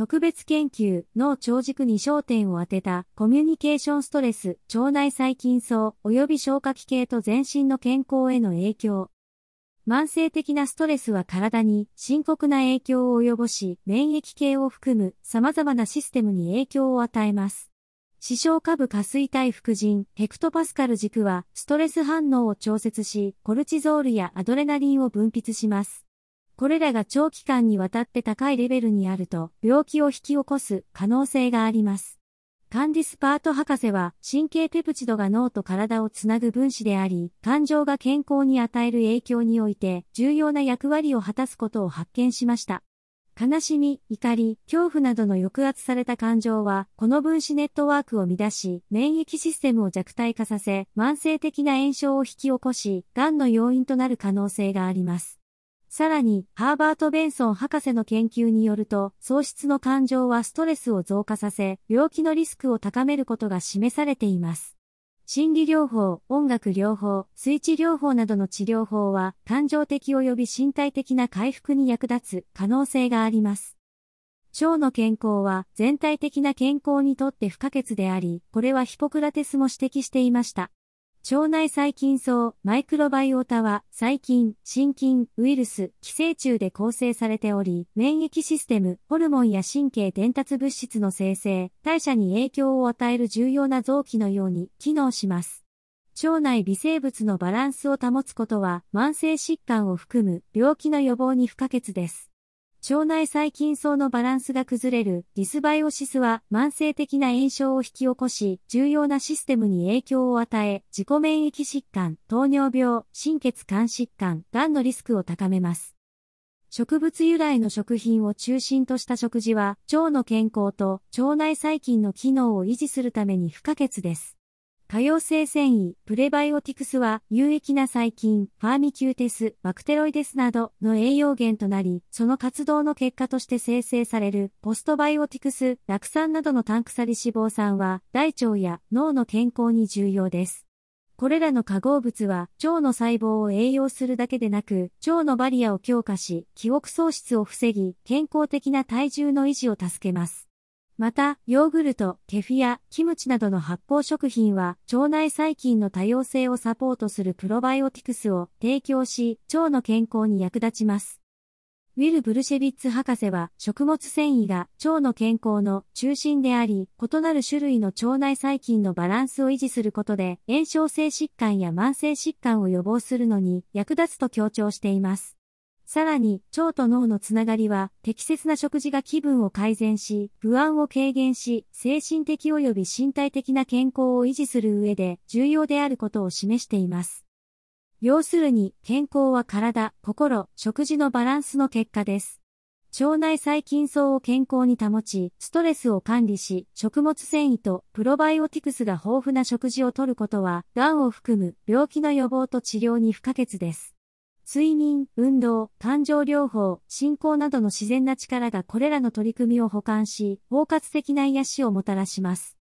特別研究、脳長軸に焦点を当てたコミュニケーションストレス、腸内細菌層及び消化器系と全身の健康への影響。慢性的なストレスは体に深刻な影響を及ぼし、免疫系を含む様々なシステムに影響を与えます。視床下部下垂体副腎、ヘクトパスカル軸はストレス反応を調節し、コルチゾールやアドレナリンを分泌します。これらが長期間にわたって高いレベルにあると、病気を引き起こす可能性があります。カンディス・パート博士は、神経ペプチドが脳と体をつなぐ分子であり、感情が健康に与える影響において、重要な役割を果たすことを発見しました。悲しみ、怒り、恐怖などの抑圧された感情は、この分子ネットワークを乱し、免疫システムを弱体化させ、慢性的な炎症を引き起こし、癌の要因となる可能性があります。さらに、ハーバート・ベンソン博士の研究によると、喪失の感情はストレスを増加させ、病気のリスクを高めることが示されています。心理療法、音楽療法、スイッチ療法などの治療法は、感情的及び身体的な回復に役立つ可能性があります。腸の健康は全体的な健康にとって不可欠であり、これはヒポクラテスも指摘していました。腸内細菌層、マイクロバイオタは、細菌、真菌、ウイルス、寄生虫で構成されており、免疫システム、ホルモンや神経伝達物質の生成、代謝に影響を与える重要な臓器のように機能します。腸内微生物のバランスを保つことは、慢性疾患を含む病気の予防に不可欠です。腸内細菌層のバランスが崩れるディスバイオシスは慢性的な炎症を引き起こし、重要なシステムに影響を与え、自己免疫疾患、糖尿病、心血管疾患、癌のリスクを高めます。植物由来の食品を中心とした食事は、腸の健康と腸内細菌の機能を維持するために不可欠です。可溶性繊維、プレバイオティクスは有益な細菌、ファーミキューテス、バクテロイデスなどの栄養源となり、その活動の結果として生成されるポストバイオティクス、酪酸などの単鎖脂肪酸は大腸や脳の健康に重要です。これらの化合物は腸の細胞を栄養するだけでなく、腸のバリアを強化し、記憶喪失を防ぎ、健康的な体重の維持を助けます。また、ヨーグルト、ケフィア、キムチなどの発酵食品は、腸内細菌の多様性をサポートするプロバイオティクスを提供し、腸の健康に役立ちます。ウィル・ブルシェビッツ博士は、食物繊維が腸の健康の中心であり、異なる種類の腸内細菌のバランスを維持することで、炎症性疾患や慢性疾患を予防するのに役立つと強調しています。さらに、腸と脳のつながりは、適切な食事が気分を改善し、不安を軽減し、精神的及び身体的な健康を維持する上で重要であることを示しています。要するに、健康は体、心、食事のバランスの結果です。腸内細菌層を健康に保ち、ストレスを管理し、食物繊維とプロバイオティクスが豊富な食事をとることは、癌を含む病気の予防と治療に不可欠です。睡眠、運動、感情療法、信仰などの自然な力がこれらの取り組みを補完し、包括的な癒しをもたらします。